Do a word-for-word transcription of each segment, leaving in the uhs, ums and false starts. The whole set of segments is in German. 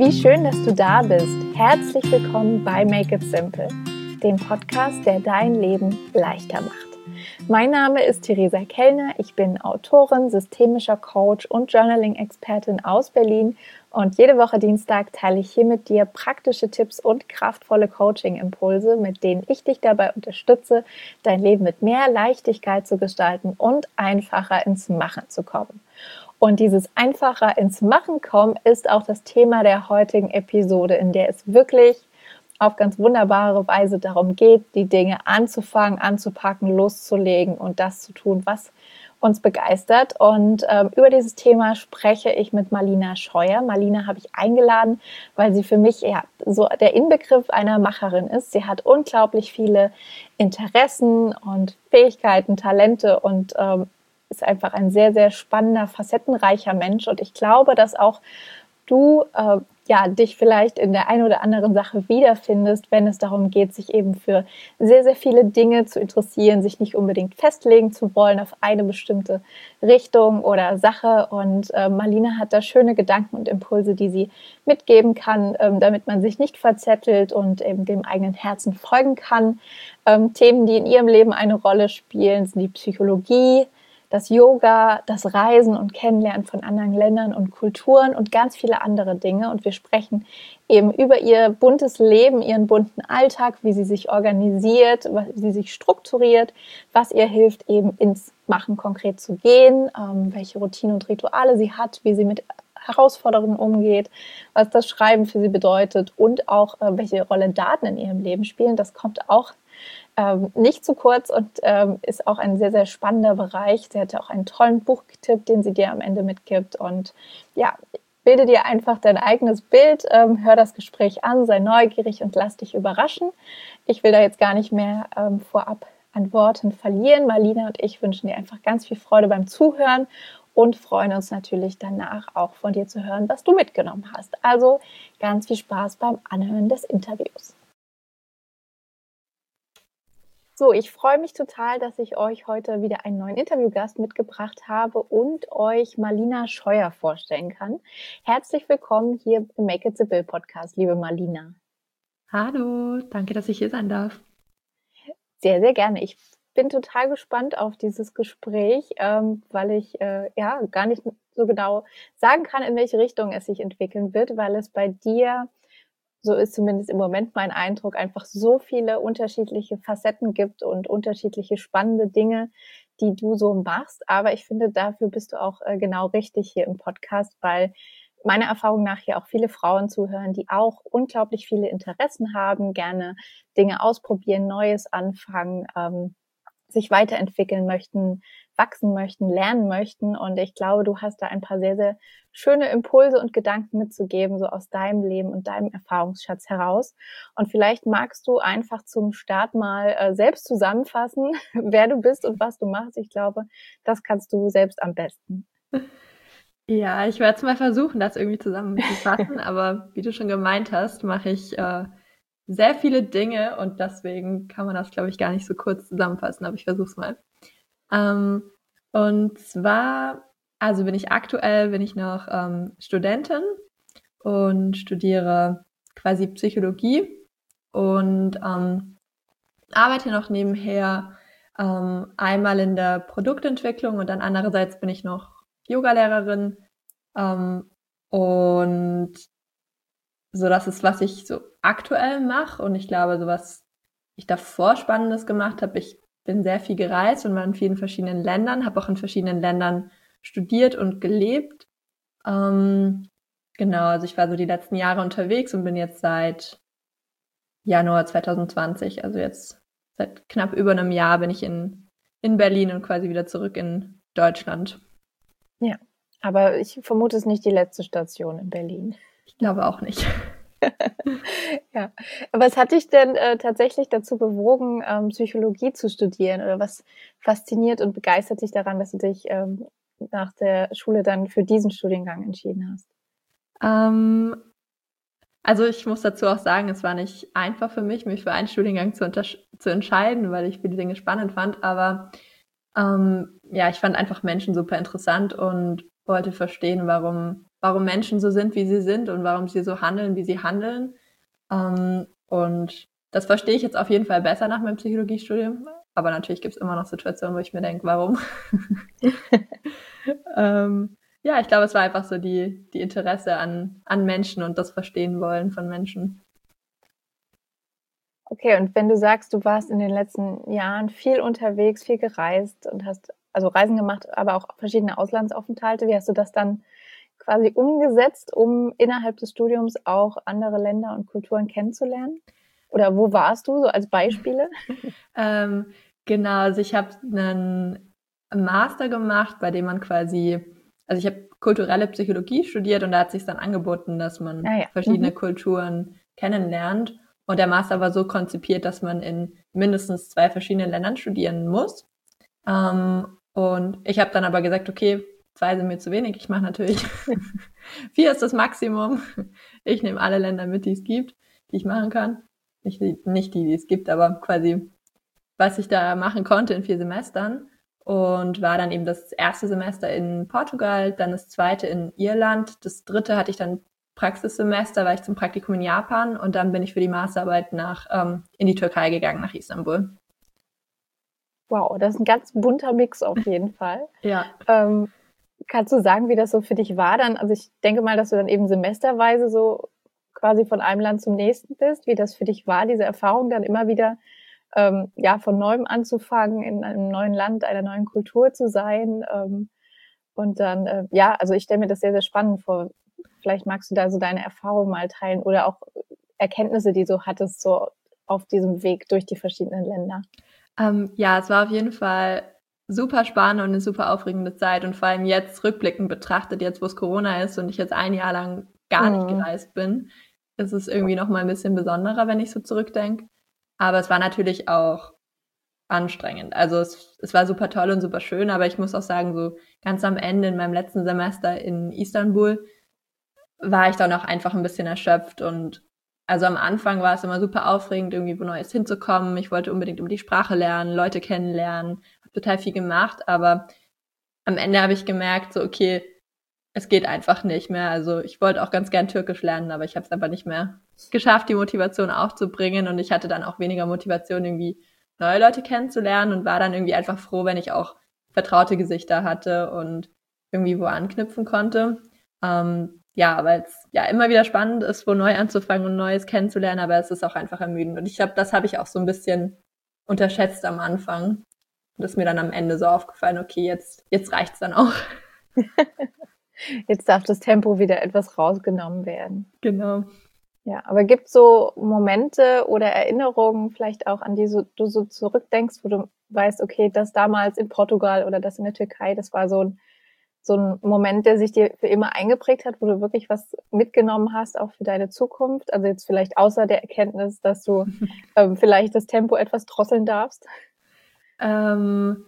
Wie schön, dass du da bist. Herzlich willkommen bei Make It Simple, dem Podcast, der dein Leben leichter macht. Mein Name ist Theresa Kellner, ich bin Autorin, systemischer Coach und Journaling-Expertin aus Berlin und jede Woche Dienstag teile ich hier mit dir praktische Tipps und kraftvolle Coaching-Impulse, mit denen ich dich dabei unterstütze, dein Leben mit mehr Leichtigkeit zu gestalten und einfacher ins Machen zu kommen. Und dieses einfacher ins Machen kommen ist auch das Thema der heutigen Episode, in der es wirklich auf ganz wunderbare Weise darum geht, die Dinge anzufangen, anzupacken, loszulegen und das zu tun, was uns begeistert. Und ähm, über dieses Thema spreche ich mit Marlina Scheuer. Marlina habe ich eingeladen, weil sie für mich ja so der Inbegriff einer Macherin ist. Sie hat unglaublich viele Interessen und Fähigkeiten, Talente und ähm, ist einfach ein sehr, sehr spannender, facettenreicher Mensch. Und ich glaube, dass auch du äh, ja, dich vielleicht in der einen oder anderen Sache wiederfindest, wenn es darum geht, sich eben für sehr, sehr viele Dinge zu interessieren, sich nicht unbedingt festlegen zu wollen auf eine bestimmte Richtung oder Sache. Und äh, Marlina hat da schöne Gedanken und Impulse, die sie mitgeben kann, ähm, damit man sich nicht verzettelt und eben dem eigenen Herzen folgen kann. Ähm, Themen, die in ihrem Leben eine Rolle spielen, sind die Psychologie, das Yoga, das Reisen und Kennenlernen von anderen Ländern und Kulturen und ganz viele andere Dinge. Und wir sprechen eben über ihr buntes Leben, ihren bunten Alltag, wie sie sich organisiert, wie sie sich strukturiert, was ihr hilft, eben ins Machen konkret zu gehen, ähm, welche Routinen und Rituale sie hat, wie sie mit Herausforderungen umgeht, was das Schreiben für sie bedeutet und auch, äh, welche Rolle Daten in ihrem Leben spielen. Das kommt auch Ähm, nicht zu kurz und ähm, ist auch ein sehr, sehr spannender Bereich. Sie hatte auch einen tollen Buchtipp, den sie dir am Ende mitgibt. Und ja, bilde dir einfach dein eigenes Bild, ähm, hör das Gespräch an, sei neugierig und lass dich überraschen. Ich will da jetzt gar nicht mehr ähm, vorab an Worten verlieren. Marlina und ich wünschen dir einfach ganz viel Freude beim Zuhören und freuen uns natürlich danach auch von dir zu hören, was du mitgenommen hast. Also ganz viel Spaß beim Anhören des Interviews. So, ich freue mich total, dass ich euch heute wieder einen neuen Interviewgast mitgebracht habe und euch Marlina Scheuer vorstellen kann. Herzlich willkommen hier im Make It Simple Podcast, liebe Marlina. Hallo, danke, dass ich hier sein darf. Sehr, sehr gerne. Ich bin total gespannt auf dieses Gespräch, ähm, weil ich äh, ja gar nicht so genau sagen kann, in welche Richtung es sich entwickeln wird, weil es bei dir, so ist zumindest im Moment mein Eindruck, einfach so viele unterschiedliche Facetten gibt und unterschiedliche spannende Dinge, die du so machst. Aber ich finde, dafür bist du auch äh, genau richtig hier im Podcast, weil meiner Erfahrung nach hier auch viele Frauen zuhören, die auch unglaublich viele Interessen haben, gerne Dinge ausprobieren, Neues anfangen, ähm, sich weiterentwickeln möchten, wachsen möchten, lernen möchten. Und ich glaube, du hast da ein paar sehr, sehr schöne Impulse und Gedanken mitzugeben, so aus deinem Leben und deinem Erfahrungsschatz heraus. Und vielleicht magst du einfach zum Start mal äh, selbst zusammenfassen, wer du bist und was du machst. Ich glaube, das kannst du selbst am besten. Ja, ich werde es mal versuchen, das irgendwie zusammenzufassen, aber wie du schon gemeint hast, mache ich äh, sehr viele Dinge und deswegen kann man das, glaube ich, gar nicht so kurz zusammenfassen, aber ich versuche es mal. Ähm, und zwar, also bin ich aktuell, bin ich noch ähm, Studentin und studiere quasi Psychologie und ähm, arbeite noch nebenher ähm, einmal in der Produktentwicklung und dann andererseits bin ich noch Yogalehrerin ähm, und so, das ist, was ich so aktuell mache und ich glaube, so was ich davor Spannendes gemacht habe, ich bin sehr viel gereist und war in vielen verschiedenen Ländern, habe auch in verschiedenen Ländern studiert und gelebt. Ähm, genau, also ich war so die letzten Jahre unterwegs und bin jetzt seit Januar zwanzig zwanzig, also jetzt seit knapp über einem Jahr bin ich in, in Berlin und quasi wieder zurück in Deutschland. Ja, aber ich vermute, es ist nicht die letzte Station in Berlin. Ich glaube auch nicht. Ja, was hat dich denn äh, tatsächlich dazu bewogen, ähm, Psychologie zu studieren? Oder was fasziniert und begeistert dich daran, dass du dich ähm, nach der Schule dann für diesen Studiengang entschieden hast? Ähm, also ich muss dazu auch sagen, es war nicht einfach für mich, mich für einen Studiengang zu, zu entscheiden, weil ich viele Dinge spannend fand. Aber ähm, ja, ich fand einfach Menschen super interessant und wollte verstehen, warum, warum Menschen so sind, wie sie sind und warum sie so handeln, wie sie handeln. Ähm, und das verstehe ich jetzt auf jeden Fall besser nach meinem Psychologiestudium. Aber natürlich gibt es immer noch Situationen, wo ich mir denke, warum? ähm, ja, ich glaube, es war einfach so die, die Interesse an, an Menschen und das Verstehen wollen von Menschen. Okay, und wenn du sagst, du warst in den letzten Jahren viel unterwegs, viel gereist und hast also Reisen gemacht, aber auch verschiedene Auslandsaufenthalte, wie hast du das dann quasi umgesetzt, um innerhalb des Studiums auch andere Länder und Kulturen kennenzulernen? Oder wo warst du so als Beispiele? ähm, genau, also ich habe einen Master gemacht, bei dem man quasi, also ich habe kulturelle Psychologie studiert und da hat sich dann angeboten, dass man Ah ja. verschiedene Mhm. Kulturen kennenlernt. Und der Master war so konzipiert, dass man in mindestens zwei verschiedenen Ländern studieren muss. Ähm, und ich habe dann aber gesagt, okay, zwei sind mir zu wenig. Ich mache natürlich vier ist das Maximum. Ich nehme alle Länder mit, die es gibt, die ich machen kann. Nicht die, nicht die, die es gibt, aber quasi, was ich da machen konnte in vier Semestern. Und war dann eben das erste Semester in Portugal, dann das zweite in Irland. Das dritte hatte ich dann Praxissemester, war ich zum Praktikum in Japan und dann bin ich für die Masterarbeit nach ähm, in die Türkei gegangen, nach Istanbul. Wow, das ist ein ganz bunter Mix auf jeden Fall. Ja. Ähm, kannst du sagen, wie das so für dich war dann? Also ich denke mal, dass du dann eben semesterweise so quasi von einem Land zum nächsten bist, wie das für dich war, diese Erfahrung dann immer wieder ähm, ja von neuem anzufangen, in einem neuen Land, einer neuen Kultur zu sein. Ähm, und dann, äh, ja, also ich stelle mir das sehr, sehr spannend vor. Vielleicht magst du da so deine Erfahrung mal teilen oder auch Erkenntnisse, die du hattest, so auf diesem Weg durch die verschiedenen Länder. Ähm, ja, es war auf jeden Fall super spannend und eine super aufregende Zeit und vor allem jetzt rückblickend betrachtet, jetzt wo es Corona ist und ich jetzt ein Jahr lang gar nicht Mhm. gereist bin, ist es irgendwie noch mal ein bisschen besonderer, wenn ich so zurückdenke. Aber es war natürlich auch anstrengend. Also es, es war super toll und super schön, aber ich muss auch sagen, so ganz am Ende in meinem letzten Semester in Istanbul war ich dann auch einfach ein bisschen erschöpft und also am Anfang war es immer super aufregend, irgendwie wo Neues hinzukommen. Ich wollte unbedingt über die Sprache lernen, Leute kennenlernen, habe total viel gemacht, aber am Ende habe ich gemerkt, so okay, es geht einfach nicht mehr. Also ich wollte auch ganz gern Türkisch lernen, aber ich habe es einfach nicht mehr geschafft, die Motivation aufzubringen und ich hatte dann auch weniger Motivation, irgendwie neue Leute kennenzulernen und war dann irgendwie einfach froh, wenn ich auch vertraute Gesichter hatte und irgendwie wo anknüpfen konnte. Ähm, ja, weil es ja immer wieder spannend ist, wo neu anzufangen und Neues kennenzulernen, aber es ist auch einfach ermüdend. Und ich glaube, das habe ich auch so ein bisschen unterschätzt am Anfang. Und das ist mir dann am Ende so aufgefallen, okay, jetzt, jetzt reicht's dann auch. Jetzt darf das Tempo wieder etwas rausgenommen werden. Genau. Ja, aber gibt es so Momente oder Erinnerungen vielleicht auch, an die so, du so zurückdenkst, wo du weißt, okay, das damals in Portugal oder das in der Türkei, das war so ein, so ein Moment, der sich dir für immer eingeprägt hat, wo du wirklich was mitgenommen hast, auch für deine Zukunft? Also jetzt vielleicht außer der Erkenntnis, dass du ähm, vielleicht das Tempo etwas drosseln darfst? Ähm,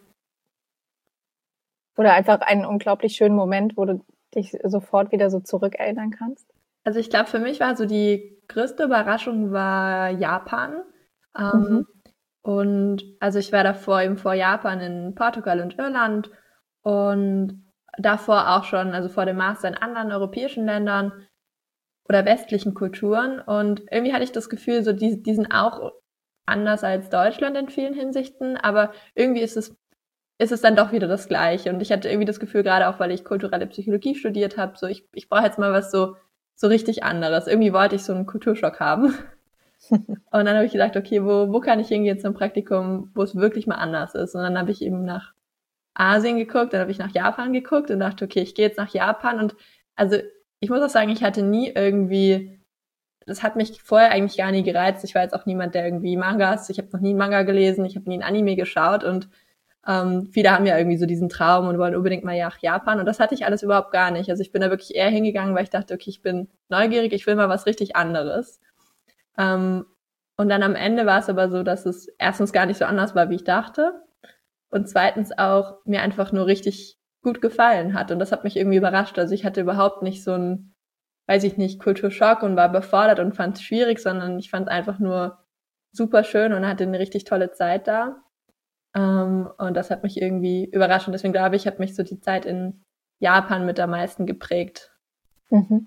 Oder einfach einen unglaublich schönen Moment, wo du dich sofort wieder so zurückerinnern kannst? also ich glaube, für mich war so die größte Überraschung war Japan. Mhm. Ähm, und also ich war davor eben vor Japan in Portugal und Irland und davor auch schon, also vor dem Master in anderen europäischen Ländern oder westlichen Kulturen. Und irgendwie hatte ich das Gefühl, so die, die sind auch anders als Deutschland in vielen Hinsichten, aber irgendwie ist es ist es dann doch wieder das Gleiche. Und ich hatte irgendwie das Gefühl, gerade auch, weil ich kulturelle Psychologie studiert habe, so ich, ich brauche jetzt mal was so, so richtig anderes. Irgendwie wollte ich so einen Kulturschock haben. Und dann habe ich gedacht, okay, wo, wo kann ich hingehen zum Praktikum, wo es wirklich mal anders ist? Und dann habe ich eben nach Asien geguckt, dann habe ich nach Japan geguckt und dachte, okay, ich gehe jetzt nach Japan. Und also ich muss auch sagen, ich hatte nie irgendwie, das hat mich vorher eigentlich gar nie gereizt. Ich war jetzt auch niemand, der irgendwie Mangas, ich habe noch nie einen Manga gelesen, ich habe nie ein Anime geschaut und ähm, viele haben ja irgendwie so diesen Traum und wollen unbedingt mal nach Japan und das hatte ich alles überhaupt gar nicht. Also ich bin da wirklich eher hingegangen, weil ich dachte, okay, ich bin neugierig, ich will mal was richtig anderes. Ähm, und dann am Ende war es aber so, dass es erstens gar nicht so anders war, wie ich dachte und zweitens auch mir einfach nur richtig gut gefallen hat und das hat mich irgendwie überrascht. Also ich hatte überhaupt nicht so einen, weiß ich nicht, Kulturschock und war überfordert und fand es schwierig, sondern ich fand es einfach nur super schön und hatte eine richtig tolle Zeit da. Um, und das hat mich irgendwie überrascht. Und deswegen glaube ich, hat mich so die Zeit in Japan mit am meisten geprägt. Mhm.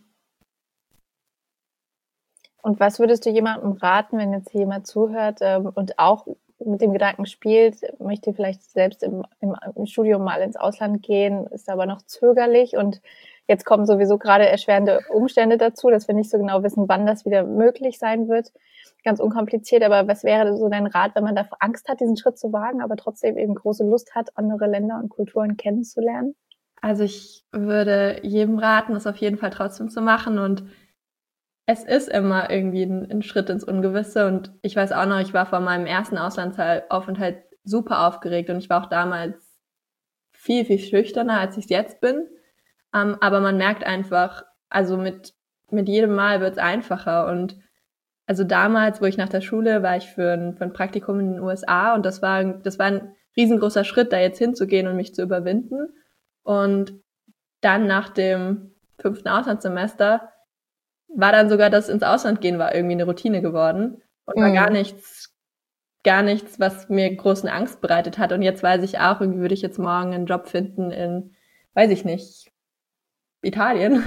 Und was würdest du jemandem raten, wenn jetzt jemand zuhört ähm, und auch mit dem Gedanken spielt, möchte vielleicht selbst im, im, im Studium mal ins Ausland gehen, ist aber noch zögerlich und jetzt kommen sowieso gerade erschwerende Umstände dazu, dass wir nicht so genau wissen, wann das wieder möglich sein wird. Ganz unkompliziert, aber was wäre so dein Rat, wenn man davor Angst hat, diesen Schritt zu wagen, aber trotzdem eben große Lust hat, andere Länder und Kulturen kennenzulernen? Also ich würde jedem raten, das auf jeden Fall trotzdem zu machen und es ist immer irgendwie ein, ein Schritt ins Ungewisse und ich weiß auch noch, ich war vor meinem ersten Auslandsaufenthalt super aufgeregt und ich war auch damals viel, viel schüchterner, als ich es jetzt bin. Um, aber man merkt einfach, also mit, mit jedem Mal wird es einfacher und also damals, wo ich nach der Schule war, ich für ein, für ein Praktikum in den U S A und das war, das war ein riesengroßer Schritt, da jetzt hinzugehen und mich zu überwinden. Und dann nach dem fünften Auslandssemester war dann sogar das ins Ausland gehen war irgendwie eine Routine geworden und war gar Mhm. nichts, gar nichts, was mir großen Angst bereitet hat. Und jetzt weiß ich auch, irgendwie würde ich jetzt morgen einen Job finden in, weiß ich nicht, Italien,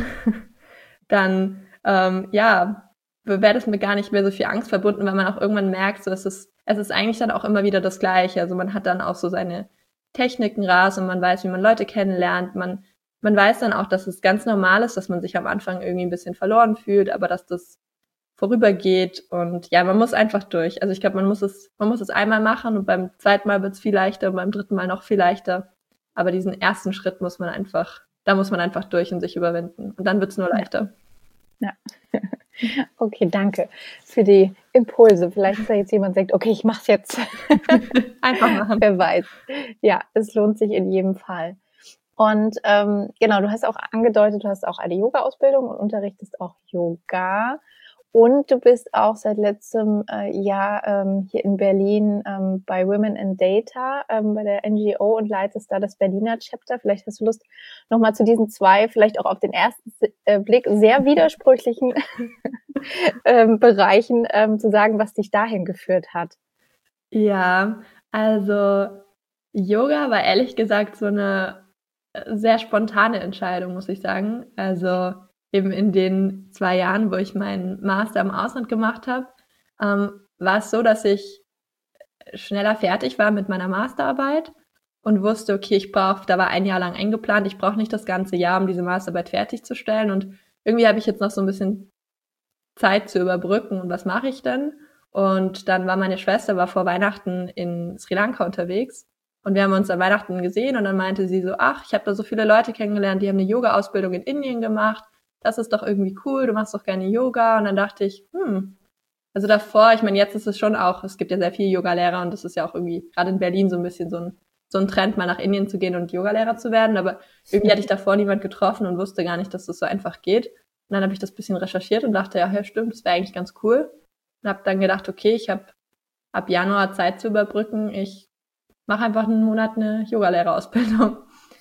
dann ähm, ja, wäre das mir gar nicht mehr so viel Angst verbunden, weil man auch irgendwann merkt, so es ist, es ist eigentlich dann auch immer wieder das Gleiche. Also man hat dann auch so seine Techniken raus und man weiß, wie man Leute kennenlernt. Man, man weiß dann auch, dass es ganz normal ist, dass man sich am Anfang irgendwie ein bisschen verloren fühlt, aber dass das vorübergeht und ja, man muss einfach durch. Also ich glaube, man muss es, man muss es einmal machen und beim zweiten Mal wird es viel leichter und beim dritten Mal noch viel leichter. Aber diesen ersten Schritt muss man einfach, da muss man einfach durch und sich überwinden. Und dann wird es nur leichter. Ja. Okay, danke für die Impulse. Vielleicht ist da jetzt jemand, der sagt, okay, ich mach's jetzt. Einfach machen. Wer weiß. Ja, es lohnt sich in jedem Fall. Und ähm, genau, du hast auch angedeutet, du hast auch eine Yoga-Ausbildung und unterrichtest auch Yoga. Und du bist auch seit letztem äh, Jahr ähm, hier in Berlin ähm, bei Women in Data, ähm, bei der N G O und leitest da das Berliner Chapter. Vielleicht hast du Lust, nochmal zu diesen zwei, vielleicht auch auf den ersten äh, Blick sehr widersprüchlichen ähm, Bereichen ähm, zu sagen, was dich dahin geführt hat. Ja, also Yoga war ehrlich gesagt so eine sehr spontane Entscheidung, muss ich sagen. Also eben in den zwei Jahren, wo ich meinen Master im Ausland gemacht habe, ähm, war es so, dass ich schneller fertig war mit meiner Masterarbeit und wusste, okay, ich brauche, da war ein Jahr lang eingeplant, ich brauche nicht das ganze Jahr, um diese Masterarbeit fertigzustellen und irgendwie habe ich jetzt noch so ein bisschen Zeit zu überbrücken und was mache ich denn? Und dann war meine Schwester war vor Weihnachten in Sri Lanka unterwegs und wir haben uns an Weihnachten gesehen und dann meinte sie so, ach, ich habe da so viele Leute kennengelernt, die haben eine Yoga-Ausbildung in Indien gemacht, das ist doch irgendwie cool, du machst doch gerne Yoga und dann dachte ich, hm, also davor, ich meine, jetzt ist es schon auch, es gibt ja sehr viele Yogalehrer und das ist ja auch irgendwie gerade in Berlin so ein bisschen so ein, so ein Trend, mal nach Indien zu gehen und Yogalehrer zu werden, aber irgendwie hatte ich davor niemand getroffen und wusste gar nicht, dass das so einfach geht. Und dann habe ich das bisschen recherchiert und dachte, ja, ja stimmt, das wäre eigentlich ganz cool. Und habe dann gedacht, okay, ich habe ab Januar Zeit zu überbrücken, ich mache einfach einen Monat eine Yogalehrerausbildung.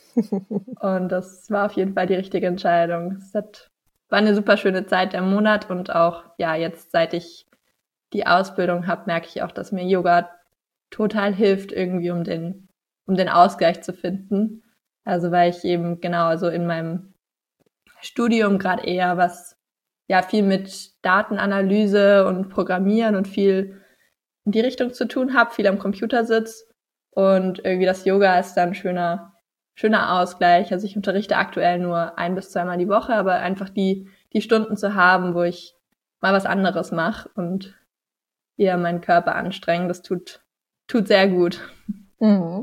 Und das war auf jeden Fall die richtige Entscheidung. Es hat, war eine super schöne Zeit, der Monat und auch, ja, jetzt seit ich die Ausbildung habe, merke ich auch, dass mir Yoga total hilft, irgendwie um den, um den Ausgleich zu finden. Also weil ich eben genau, also in meinem Studium gerade eher was, ja, viel mit Datenanalyse und Programmieren und viel in die Richtung zu tun habe, viel am Computer sitze und irgendwie das Yoga ist dann ein schöner, schöner Ausgleich. Also ich unterrichte aktuell nur ein bis zweimal die Woche, aber einfach die, die Stunden zu haben, wo ich mal was anderes mache und eher meinen Körper anstrengen. Das tut, tut sehr gut. Mhm.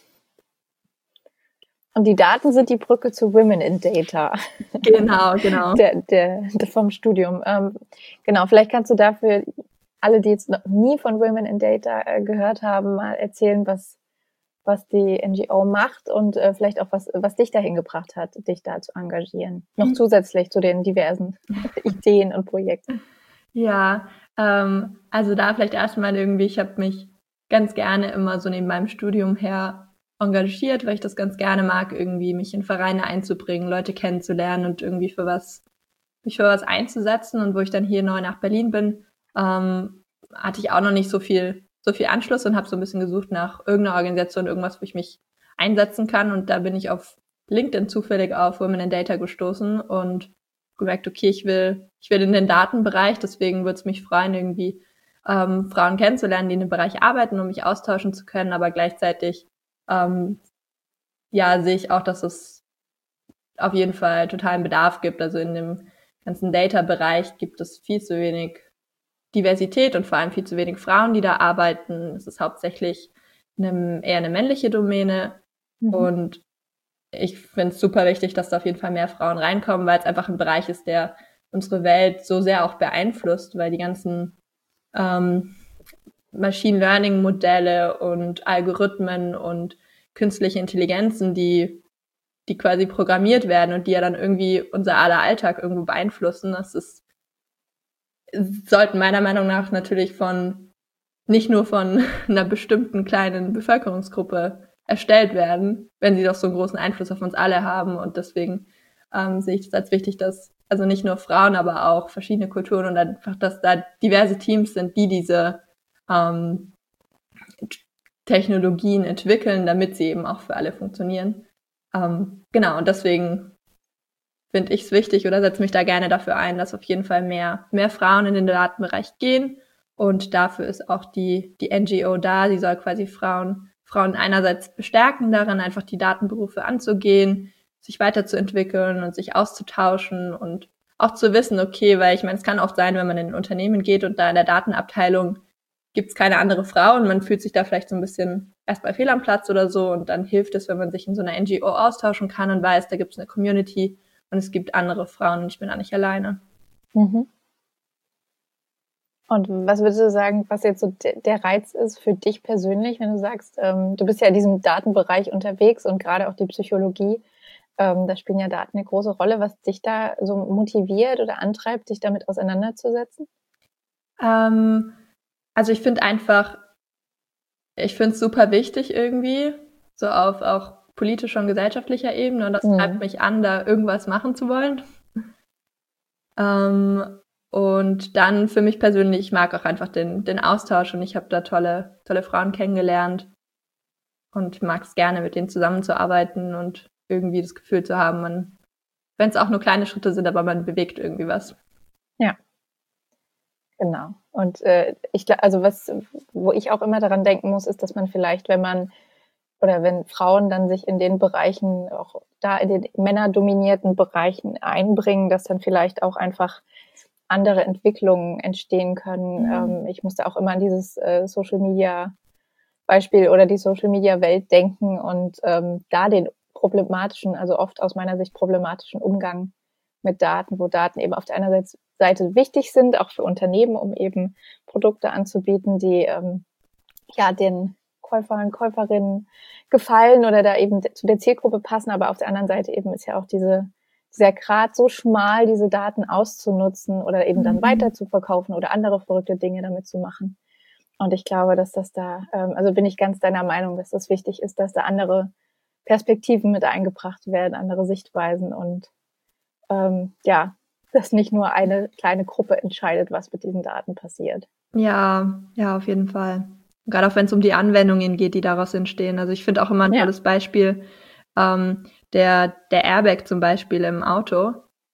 Und die Daten sind die Brücke zu Women in Data. Genau, genau. Der, der, der vom Studium. Ähm, genau, vielleicht kannst du dafür alle, die jetzt noch nie von Women in Data äh, gehört haben, mal erzählen, was, was die N G O macht und äh, vielleicht auch, was, was dich dahin gebracht hat, dich da zu engagieren. Noch zusätzlich zu den diversen Ideen und Projekten. Ja, ähm, also da vielleicht erstmal irgendwie, ich habe mich ganz gerne immer so neben meinem Studium her engagiert, weil ich das ganz gerne mag, irgendwie mich in Vereine einzubringen, Leute kennenzulernen und irgendwie für was, mich für was einzusetzen. Und wo ich dann hier neu nach Berlin bin, ähm, hatte ich auch noch nicht so viel, so viel Anschluss und habe so ein bisschen gesucht nach irgendeiner Organisation, irgendwas, wo ich mich einsetzen kann. Und da bin ich auf LinkedIn zufällig auf Women in Data gestoßen und gemerkt, okay, ich will, ich will in den Datenbereich, deswegen würde es mich freuen, irgendwie ähm, Frauen kennenzulernen, die in dem Bereich arbeiten, um mich austauschen zu können, aber gleichzeitig ähm, ja, sehe ich auch, dass es auf jeden Fall totalen Bedarf gibt. Also in dem ganzen Data-Bereich gibt es viel zu wenig Diversität und vor allem viel zu wenig Frauen, die da arbeiten. Es ist hauptsächlich eine, eher eine männliche Domäne. Mhm. Und ich finde es super wichtig, dass da auf jeden Fall mehr Frauen reinkommen, weil es einfach ein Bereich ist, der unsere Welt so sehr auch beeinflusst, weil die ganzen ähm, Machine Learning Modelle und Algorithmen und künstliche Intelligenzen, die die quasi programmiert werden und die ja dann irgendwie unser aller Alltag irgendwo beeinflussen. Das ist, sollten meiner Meinung nach natürlich von, nicht nur von einer bestimmten kleinen Bevölkerungsgruppe erstellt werden, wenn sie doch so einen großen Einfluss auf uns alle haben. Und deswegen ähm, sehe ich es als wichtig, dass also nicht nur Frauen, aber auch verschiedene Kulturen und einfach, dass da diverse Teams sind, die diese ähm, Technologien entwickeln, damit sie eben auch für alle funktionieren. Ähm, genau, und deswegen finde ich es wichtig oder setze mich da gerne dafür ein, dass auf jeden Fall mehr, mehr Frauen in den Datenbereich gehen. Und dafür ist auch die, die N G O da. Sie soll quasi Frauen, Frauen einerseits bestärken darin, einfach die Datenberufe anzugehen, sich weiterzuentwickeln und sich auszutauschen und auch zu wissen, okay, weil ich meine, es kann oft sein, wenn man in ein Unternehmen geht und da in der Datenabteilung gibt es keine andere Frau und man fühlt sich da vielleicht so ein bisschen erstmal fehl am Platz oder so und dann hilft es, wenn man sich in so einer N G O austauschen kann und weiß, da gibt es eine Community und es gibt andere Frauen und ich bin da nicht alleine. Mhm. Und was würdest du sagen, was jetzt so der Reiz ist für dich persönlich, wenn du sagst, ähm, du bist ja in diesem Datenbereich unterwegs und gerade auch die Psychologie, ähm, da spielen ja Daten eine große Rolle, was dich da so motiviert oder antreibt, dich damit auseinanderzusetzen? Ähm, also ich finde einfach, ich finde es super wichtig irgendwie, so auf auch politischer und gesellschaftlicher Ebene und das mhm. treibt mich an, da irgendwas machen zu wollen. Ähm, und dann für mich persönlich, ich mag auch einfach den, den Austausch und ich habe da tolle, tolle Frauen kennengelernt und mag es gerne, mit denen zusammenzuarbeiten und irgendwie das Gefühl zu haben, man, wenn es auch nur kleine Schritte sind, aber man bewegt irgendwie was. Ja, genau. Und äh, ich glaube, also was, wo ich auch immer daran denken muss, ist, dass man vielleicht, wenn man oder wenn Frauen dann sich in den Bereichen, auch da in den männerdominierten Bereichen einbringen, dass dann vielleicht auch einfach andere Entwicklungen entstehen können. Mhm. Ähm, ich musste auch immer an dieses äh, Social Media Beispiel oder die Social Media Welt denken und ähm, da den problematischen, also oft aus meiner Sicht problematischen Umgang mit Daten, wo Daten eben auf der einen Seite wichtig sind, auch für Unternehmen, um eben Produkte anzubieten, die ähm, ja den Käufern, Käuferinnen gefallen oder da eben zu der Zielgruppe passen, aber auf der anderen Seite eben ist ja auch diese dieser Grad so schmal, diese Daten auszunutzen oder eben dann mhm. weiter zu verkaufen oder andere verrückte Dinge damit zu machen. Und ich glaube, dass das da, ähm, also bin ich ganz deiner Meinung, dass das wichtig ist, dass da andere Perspektiven mit eingebracht werden, andere Sichtweisen und ähm, ja, dass nicht nur eine kleine Gruppe entscheidet, was mit diesen Daten passiert. Ja, ja, auf jeden Fall. Gerade auch wenn es um die Anwendungen geht, die daraus entstehen. Also ich finde auch immer ein ja. tolles Beispiel, ähm, der, der Airbag zum Beispiel im Auto,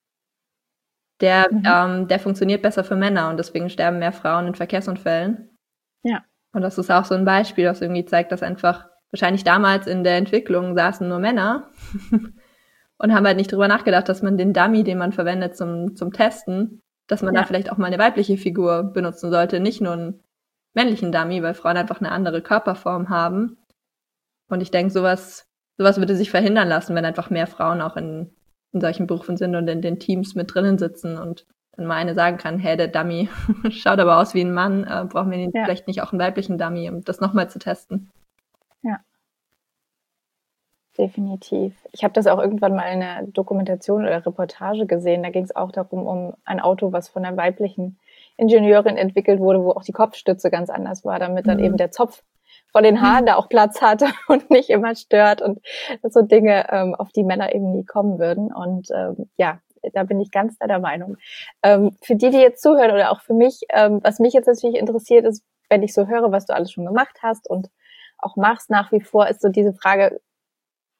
der, mhm. ähm, der funktioniert besser für Männer und deswegen sterben mehr Frauen in Verkehrsunfällen. Ja. Und das ist auch so ein Beispiel, das irgendwie zeigt, dass einfach wahrscheinlich damals in der Entwicklung saßen nur Männer und haben halt nicht drüber nachgedacht, dass man den Dummy, den man verwendet zum, zum Testen, dass man ja. da vielleicht auch mal eine weibliche Figur benutzen sollte, nicht nur einen männlichen Dummy, weil Frauen einfach eine andere Körperform haben. Und ich denke, sowas, sowas würde sich verhindern lassen, wenn einfach mehr Frauen auch in, in solchen Berufen sind und in den Teams mit drinnen sitzen und dann mal eine sagen kann, hey, der Dummy schaut aber aus wie ein Mann, äh, brauchen wir ja. vielleicht nicht auch einen weiblichen Dummy, um das nochmal zu testen. Ja, definitiv. Ich habe das auch irgendwann mal in einer Dokumentation oder Reportage gesehen, da ging es auch darum, um ein Auto, was von einer weiblichen Ingenieurin entwickelt wurde, wo auch die Kopfstütze ganz anders war, damit dann mhm. eben der Zopf von den Haaren mhm. da auch Platz hatte und nicht immer stört und so Dinge, ähm, auf die Männer eben nie kommen würden. Und ähm, ja, da bin ich ganz deiner Meinung. Ähm, für die, die jetzt zuhören oder auch für mich, ähm, was mich jetzt natürlich interessiert ist, wenn ich so höre, was du alles schon gemacht hast und auch machst nach wie vor, ist so diese Frage,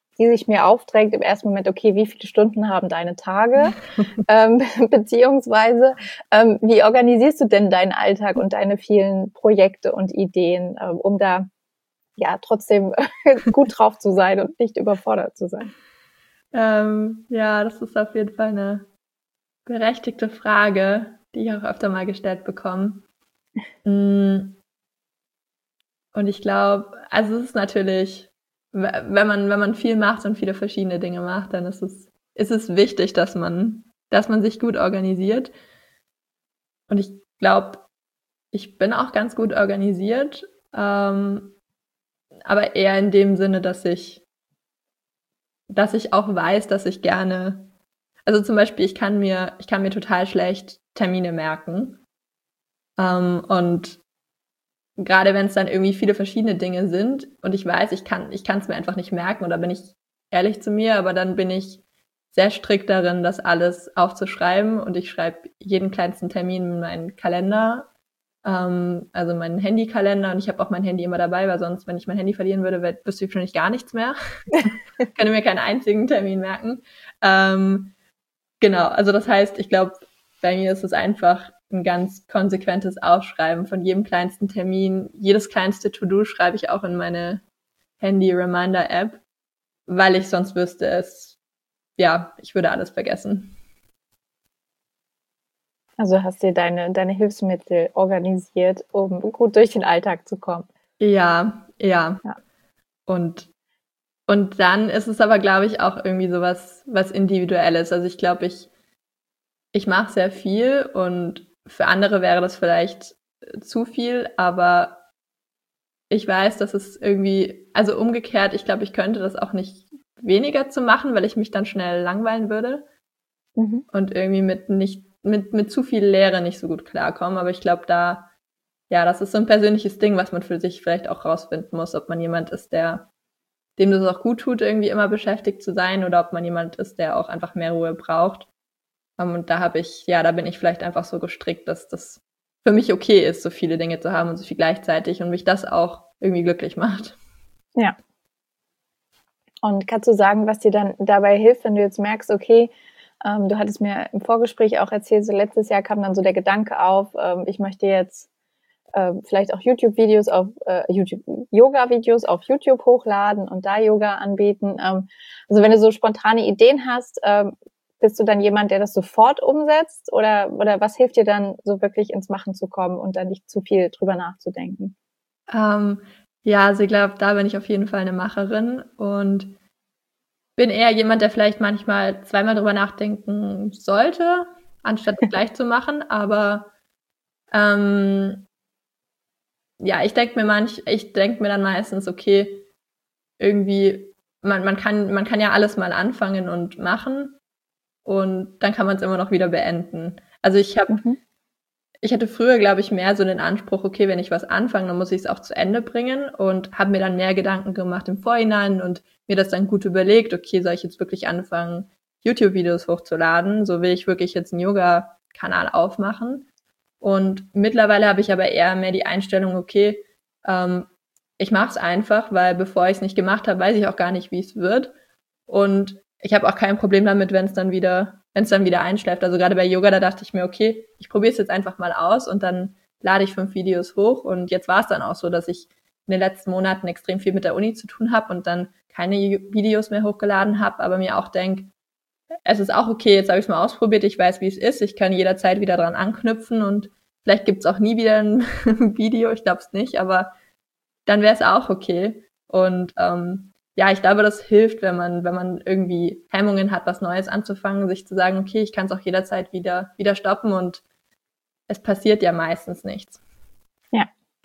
die sich mir aufdrängt im ersten Moment, okay, wie viele Stunden haben deine Tage? ähm, beziehungsweise, ähm, wie organisierst du denn deinen Alltag und deine vielen Projekte und Ideen, ähm, um da ja trotzdem gut drauf zu sein und nicht überfordert zu sein? Ähm, ja, das ist auf jeden Fall eine berechtigte Frage, die ich auch öfter mal gestellt bekomme. Und ich glaube, also es ist natürlich, wenn man, wenn man viel macht und viele verschiedene Dinge macht, dann ist es, ist es wichtig, dass man, dass man sich gut organisiert. Und ich glaube, ich bin auch ganz gut organisiert, ähm, aber eher in dem Sinne, dass ich, dass ich auch weiß, dass ich gerne, also zum Beispiel, ich kann mir, ich kann mir total schlecht Termine merken. Ähm, und gerade wenn es dann irgendwie viele verschiedene Dinge sind und ich weiß, ich kann ich kann es mir einfach nicht merken, oder bin ich ehrlich zu mir, aber dann bin ich sehr strikt darin, das alles aufzuschreiben, und ich schreibe jeden kleinsten Termin in meinen Kalender, ähm, also meinen Handykalender, und ich habe auch mein Handy immer dabei, weil sonst, wenn ich mein Handy verlieren würde, wüsste ich wahrscheinlich gar nichts mehr. Könnte mir keinen einzigen Termin merken. Ähm, genau, also das heißt, ich glaube, bei mir ist es einfach ein ganz konsequentes Aufschreiben von jedem kleinsten Termin. Jedes kleinste To-Do schreibe ich auch in meine Handy-Reminder-App, weil ich sonst wüsste es, ja, ich würde alles vergessen. Also hast dir deine, deine Hilfsmittel organisiert, um gut durch den Alltag zu kommen. Ja, ja. ja. Und, und dann ist es aber, glaube ich, auch irgendwie sowas, was Individuelles. Also ich glaube, ich, ich mache sehr viel, und für andere wäre das vielleicht zu viel, aber ich weiß, dass es irgendwie, also umgekehrt, ich glaube, ich könnte das auch nicht weniger zu machen, weil ich mich dann schnell langweilen würde mhm. und irgendwie mit nicht mit mit zu viel Leere nicht so gut klarkommen. Aber ich glaube, da, ja, das ist so ein persönliches Ding, was man für sich vielleicht auch rausfinden muss, ob man jemand ist, der dem das auch gut tut, irgendwie immer beschäftigt zu sein, oder ob man jemand ist, der auch einfach mehr Ruhe braucht. Und da habe ich, ja, da bin ich vielleicht einfach so gestrickt, dass das für mich okay ist, so viele Dinge zu haben und so viel gleichzeitig, und mich das auch irgendwie glücklich macht. Ja. Und kannst du sagen, was dir dann dabei hilft, wenn du jetzt merkst, okay, ähm, du hattest mir im Vorgespräch auch erzählt, so letztes Jahr kam dann so der Gedanke auf, ähm, ich möchte jetzt äh, vielleicht auch YouTube-Videos auf äh, YouTube, Yoga-Videos auf YouTube hochladen und da Yoga anbieten. Ähm, also wenn du so spontane Ideen hast, ähm, bist du dann jemand, der das sofort umsetzt, oder oder was hilft dir dann, so wirklich ins Machen zu kommen und dann nicht zu viel drüber nachzudenken? Ähm, ja, also ich glaube, da bin ich auf jeden Fall eine Macherin und bin eher jemand, der vielleicht manchmal zweimal drüber nachdenken sollte, anstatt es gleich zu machen. Aber ähm, ja, ich denke mir manch, ich denke mir dann meistens, okay, irgendwie, man, man kann, man kann ja alles mal anfangen und machen, und dann kann man es immer noch wieder beenden. Also ich habe, mhm. ich hatte früher, glaube ich, mehr so den Anspruch, okay, wenn ich was anfange, dann muss ich es auch zu Ende bringen, und habe mir dann mehr Gedanken gemacht im Vorhinein und mir das dann gut überlegt, okay, soll ich jetzt wirklich anfangen, YouTube-Videos hochzuladen? So will ich wirklich jetzt einen Yoga-Kanal aufmachen? Und mittlerweile habe ich aber eher mehr die Einstellung, okay, ähm, ich mache es einfach, weil bevor ich es nicht gemacht habe, weiß ich auch gar nicht, wie es wird. Und ich habe auch kein Problem damit, wenn es dann wieder, wenn es dann wieder einschläft. Also gerade bei Yoga, da dachte ich mir, okay, ich probiere es jetzt einfach mal aus, und dann lade ich fünf Videos hoch. Und jetzt war es dann auch so, dass ich in den letzten Monaten extrem viel mit der Uni zu tun habe und dann keine Videos mehr hochgeladen habe, aber mir auch denke, es ist auch okay, jetzt habe ich es mal ausprobiert, ich weiß, wie es ist, ich kann jederzeit wieder dran anknüpfen, und vielleicht gibt's auch nie wieder ein Video, ich glaube es nicht, aber dann wäre es auch okay. Und ähm, ja, ich glaube, das hilft, wenn man, wenn man irgendwie Hemmungen hat, was Neues anzufangen, sich zu sagen, okay, ich kann es auch jederzeit wieder, wieder stoppen, und es passiert ja meistens nichts. Ja.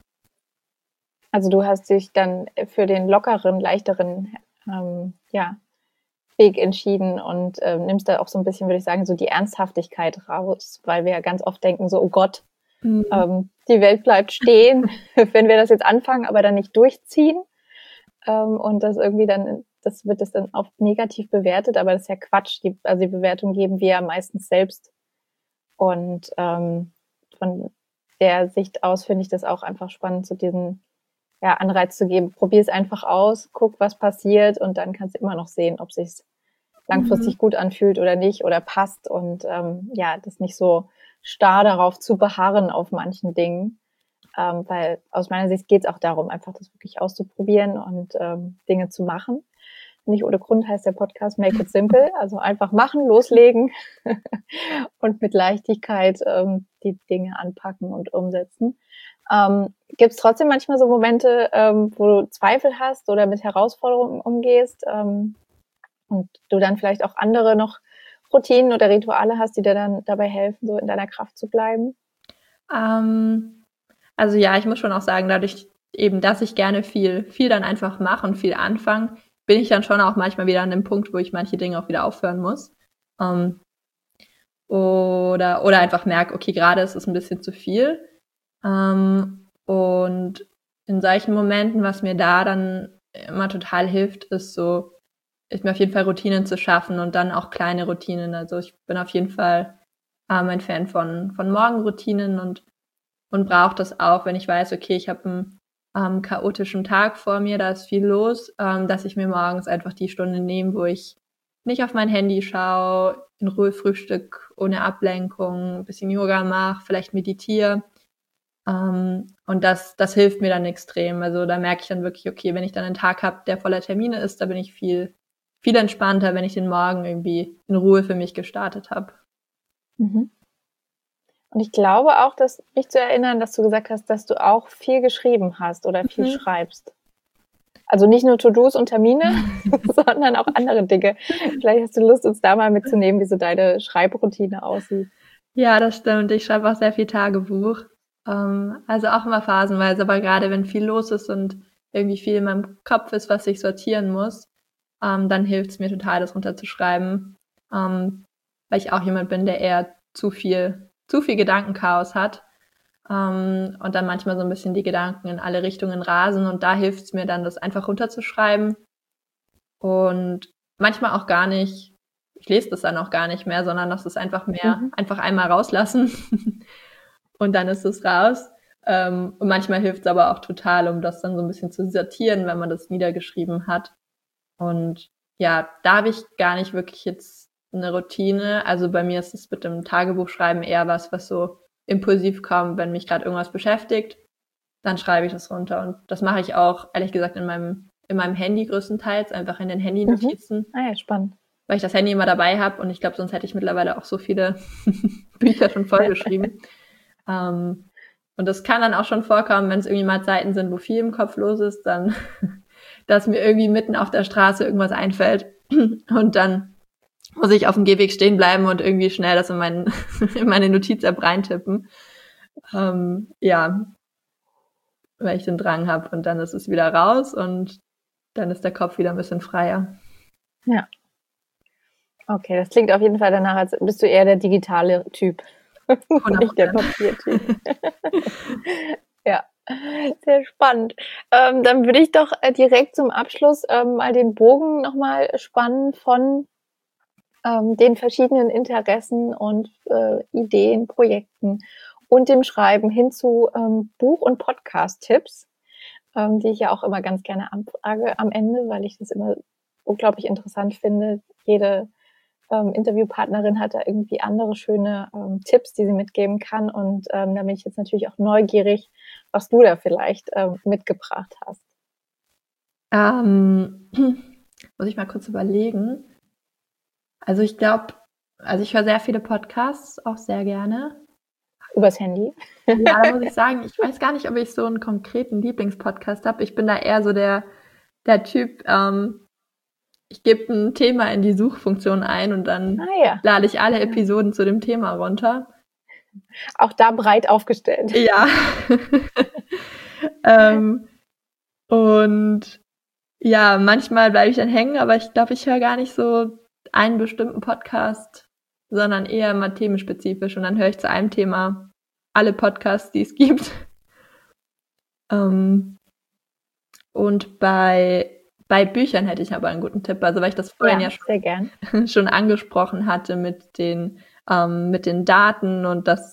Also du hast dich dann für den lockeren, leichteren, ähm, ja, Weg entschieden und äh, nimmst da auch so ein bisschen, würde ich sagen, so die Ernsthaftigkeit raus, weil wir ja ganz oft denken so, oh Gott, mhm. ähm, die Welt bleibt stehen, wenn wir das jetzt anfangen, aber dann nicht durchziehen, ähm, und das irgendwie dann, das wird das dann oft negativ bewertet, aber das ist ja Quatsch, die, also die Bewertung geben wir ja meistens selbst, und ähm, von der Sicht aus finde ich das auch einfach spannend, zu diesen ja, Anreiz zu geben. Probier es einfach aus, guck, was passiert und dann kannst du immer noch sehen, ob sich's langfristig mhm. gut anfühlt oder nicht oder passt und ähm, ja, das nicht so starr darauf zu beharren auf manchen Dingen, ähm, weil aus meiner Sicht geht es auch darum, einfach das wirklich auszuprobieren und ähm, Dinge zu machen. Nicht ohne Grund heißt der Podcast Make It Simple, also einfach machen, loslegen und mit Leichtigkeit ähm, die Dinge anpacken und umsetzen. Ähm, Gibt es trotzdem manchmal so Momente, ähm, wo du Zweifel hast oder mit Herausforderungen umgehst ähm, und du dann vielleicht auch andere noch Routinen oder Rituale hast, die dir dann dabei helfen, so in deiner Kraft zu bleiben? Ähm, also ja, ich muss schon auch sagen, dadurch eben, dass ich gerne viel, viel dann einfach mache und viel anfange, bin ich dann schon auch manchmal wieder an dem Punkt, wo ich manche Dinge auch wieder aufhören muss. Ähm, oder, oder einfach merke, okay, gerade ist es ein bisschen zu viel. Ähm, und in solchen Momenten, was mir da dann immer total hilft, ist so, ist mir auf jeden Fall Routinen zu schaffen und dann auch kleine Routinen. Also ich bin auf jeden Fall ähm, ein Fan von, von Morgenroutinen und, und brauche das auch, wenn ich weiß, okay, ich habe einen ähm, chaotischen Tag vor mir, da ist viel los, ähm, dass ich mir morgens einfach die Stunde nehme, wo ich nicht auf mein Handy schaue, in Ruhe Frühstück, ohne Ablenkung, ein bisschen Yoga mache, vielleicht meditiere. Um, und das, das hilft mir dann extrem. Also da merke ich dann wirklich, okay, wenn ich dann einen Tag habe, der voller Termine ist, da bin ich viel, viel entspannter, wenn ich den Morgen irgendwie in Ruhe für mich gestartet habe. Mhm. Und ich glaube auch, dass mich zu erinnern, dass du gesagt hast, dass du auch viel geschrieben hast oder viel mhm. schreibst. Also nicht nur To-Dos und Termine, sondern auch andere Dinge. Vielleicht hast du Lust, uns da mal mitzunehmen, wie so deine Schreibroutine aussieht. Ja, das stimmt. Ich schreibe auch sehr viel Tagebuch. Um, also auch immer phasenweise, aber gerade wenn viel los ist und irgendwie viel in meinem Kopf ist, was ich sortieren muss, um, dann hilft es mir total, das runterzuschreiben, um, weil ich auch jemand bin, der eher zu viel, zu viel Gedankenchaos hat um, und dann manchmal so ein bisschen die Gedanken in alle Richtungen rasen und da hilft es mir dann, das einfach runterzuschreiben und manchmal auch gar nicht, ich lese das dann auch gar nicht mehr, sondern das ist einfach mehr, mhm. einfach einmal rauslassen. Und dann ist es raus. Ähm, und manchmal hilft es aber auch total, um das dann so ein bisschen zu sortieren, wenn man das niedergeschrieben hat. Und ja, da habe ich gar nicht wirklich jetzt eine Routine. Also bei mir ist es mit dem Tagebuchschreiben eher was, was so impulsiv kommt, wenn mich gerade irgendwas beschäftigt, dann schreibe ich das runter. Und das mache ich auch, ehrlich gesagt, in meinem, in meinem Handy größtenteils, einfach in den Handy-Notizen. Mhm. Ah ja, spannend. Weil ich das Handy immer dabei habe und ich glaube, sonst hätte ich mittlerweile auch so viele Bücher schon vollgeschrieben. Um, und das kann dann auch schon vorkommen, wenn es irgendwie mal Zeiten sind, wo viel im Kopf los ist, dann, dass mir irgendwie mitten auf der Straße irgendwas einfällt und dann muss ich auf dem Gehweg stehen bleiben und irgendwie schnell das in, mein, in meine Notiz-App reintippen. Um, ja, weil ich den Drang habe und dann ist es wieder raus und dann ist der Kopf wieder ein bisschen freier. Ja. Okay, das klingt auf jeden Fall danach, als bist du eher der digitale Typ. Nicht der Papiertyp. Ja, sehr spannend. Ähm, dann würde ich doch äh, direkt zum Abschluss ähm, mal den Bogen nochmal spannen von ähm, den verschiedenen Interessen und äh, Ideen, Projekten und dem Schreiben hin zu ähm, Buch- und Podcast-Tipps, ähm, die ich ja auch immer ganz gerne anfrage am Ende, weil ich das immer unglaublich interessant finde. Jede Ähm, Interviewpartnerin hat da irgendwie andere schöne ähm, Tipps, die sie mitgeben kann. Und ähm, da bin ich jetzt natürlich auch neugierig, was du da vielleicht ähm, mitgebracht hast. Ähm, muss ich mal kurz überlegen. Also ich glaube, also ich höre sehr viele Podcasts, auch sehr gerne. Übers Handy? Ja, da muss ich sagen, ich weiß gar nicht, ob ich so einen konkreten Lieblingspodcast habe. Ich bin da eher so der, der Typ, ähm, ich gebe ein Thema in die Suchfunktion ein und dann ah, ja. lade ich alle Episoden ja. zu dem Thema runter. Auch da breit aufgestellt. Ja. ähm, und ja, manchmal bleibe ich dann hängen, aber ich glaube, ich höre gar nicht so einen bestimmten Podcast, sondern eher mal themenspezifisch und dann höre ich zu einem Thema alle Podcasts, die es gibt. Ähm, und bei Bei Büchern hätte ich aber einen guten Tipp, also weil ich das vorhin ja, ja schon, sehr gern. schon angesprochen hatte mit den ähm, mit den Daten und dass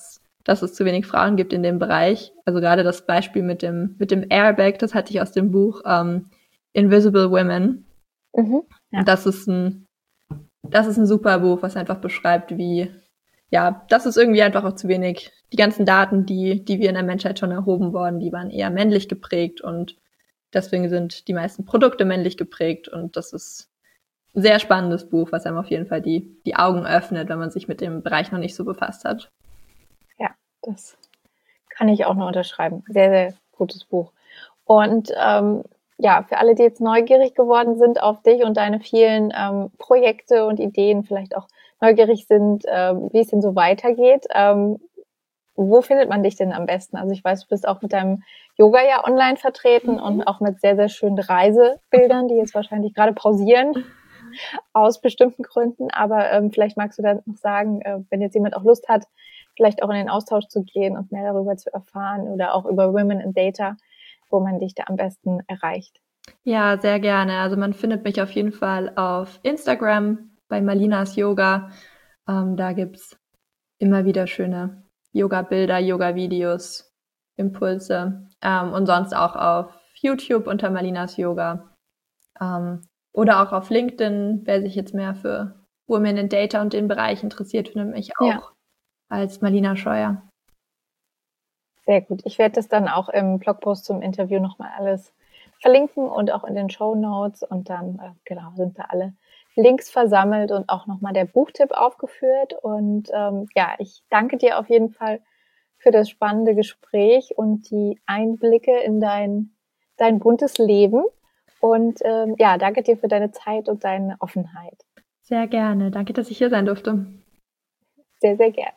dass es zu wenig Frauen gibt in dem Bereich. Also gerade das Beispiel mit dem mit dem Airbag, das hatte ich aus dem Buch ähm, Invisible Women. Mhm, ja. Und das ist ein das ist ein super Buch, was einfach beschreibt, wie ja, das ist irgendwie einfach auch zu wenig. Die ganzen Daten, die die wir in der Menschheit schon erhoben wurden, die waren eher männlich geprägt und deswegen sind die meisten Produkte männlich geprägt und das ist ein sehr spannendes Buch, was einem auf jeden Fall die die Augen öffnet, wenn man sich mit dem Bereich noch nicht so befasst hat. Ja, das kann ich auch nur unterschreiben. Sehr, sehr gutes Buch. Und ähm, ja, für alle, die jetzt neugierig geworden sind auf dich und deine vielen ähm, Projekte und Ideen, vielleicht auch neugierig sind, ähm, wie es denn so weitergeht, ähm, wo findet man dich denn am besten? Also ich weiß, du bist auch mit deinem Yoga ja online vertreten mhm. und auch mit sehr, sehr schönen Reisebildern, die jetzt wahrscheinlich gerade pausieren aus bestimmten Gründen. Aber ähm, vielleicht magst du dann noch sagen, äh, wenn jetzt jemand auch Lust hat, vielleicht auch in den Austausch zu gehen und mehr darüber zu erfahren oder auch über Women in Data, wo man dich da am besten erreicht. Ja, sehr gerne. Also man findet mich auf jeden Fall auf Instagram bei Malinas Yoga. Ähm, da gibt's immer wieder schöne Yoga-Bilder, Yoga-Videos, Impulse ähm, und sonst auch auf YouTube unter Malinas Yoga ähm, oder auch auf LinkedIn, wer sich jetzt mehr für Women in Data und den Bereich interessiert, findet mich auch ja. als Malina Scheuer. Sehr gut. Ich werde das dann auch im Blogpost zum Interview nochmal alles verlinken und auch in den Shownotes und dann äh, genau sind da alle Links versammelt und auch nochmal der Buchtipp aufgeführt. Und ähm, ja, ich danke dir auf jeden Fall für das spannende Gespräch und die Einblicke in dein, dein buntes Leben. Und ähm, ja, danke dir für deine Zeit und deine Offenheit. Sehr gerne. Danke, dass ich hier sein durfte. Sehr, sehr gerne.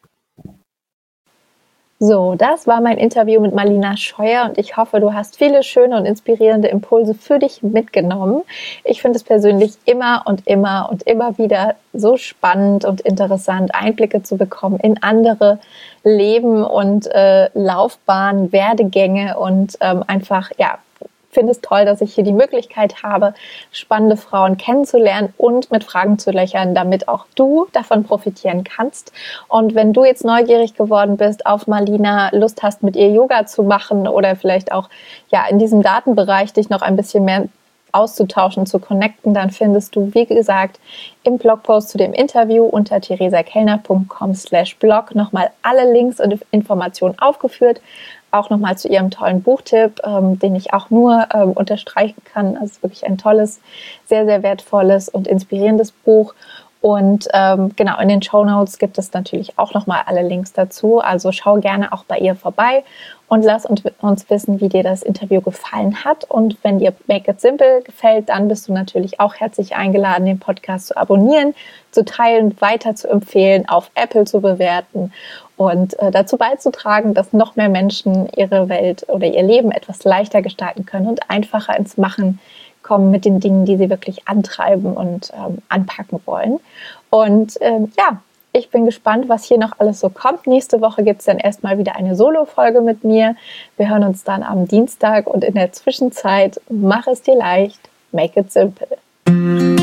So, das war mein Interview mit Malina Scheuer und ich hoffe, du hast viele schöne und inspirierende Impulse für dich mitgenommen. Ich finde es persönlich immer und immer und immer wieder so spannend und interessant, Einblicke zu bekommen in andere Leben und äh, Laufbahnen, Werdegänge und ähm, einfach, ja, finde es toll, dass ich hier die Möglichkeit habe, spannende Frauen kennenzulernen und mit Fragen zu löchern, damit auch du davon profitieren kannst. Und wenn du jetzt neugierig geworden bist auf Malina, Lust hast, mit ihr Yoga zu machen oder vielleicht auch ja in diesem Datenbereich dich noch ein bisschen mehr auszutauschen, zu connecten, dann findest du, wie gesagt, im Blogpost zu dem Interview unter theresakellner punkt com slash blog nochmal alle Links und Informationen aufgeführt. Auch nochmal zu ihrem tollen Buchtipp, ähm, den ich auch nur ähm, unterstreichen kann. Also wirklich ein tolles, sehr, sehr wertvolles und inspirierendes Buch. Und ähm, genau, in den Shownotes gibt es natürlich auch nochmal alle Links dazu. Also schau gerne auch bei ihr vorbei und lass uns, uns wissen, wie dir das Interview gefallen hat. Und wenn dir Make It Simple gefällt, dann bist du natürlich auch herzlich eingeladen, den Podcast zu abonnieren, zu teilen, weiter zu empfehlen, auf Apple zu bewerten und äh, dazu beizutragen, dass noch mehr Menschen ihre Welt oder ihr Leben etwas leichter gestalten können und einfacher ins Machen kommen mit den Dingen, die sie wirklich antreiben und ähm, anpacken wollen. Und ähm, ja, ich bin gespannt, was hier noch alles so kommt. Nächste Woche gibt es dann erstmal wieder eine Solo-Folge mit mir. Wir hören uns dann am Dienstag und in der Zwischenzeit mach es dir leicht, make it simple.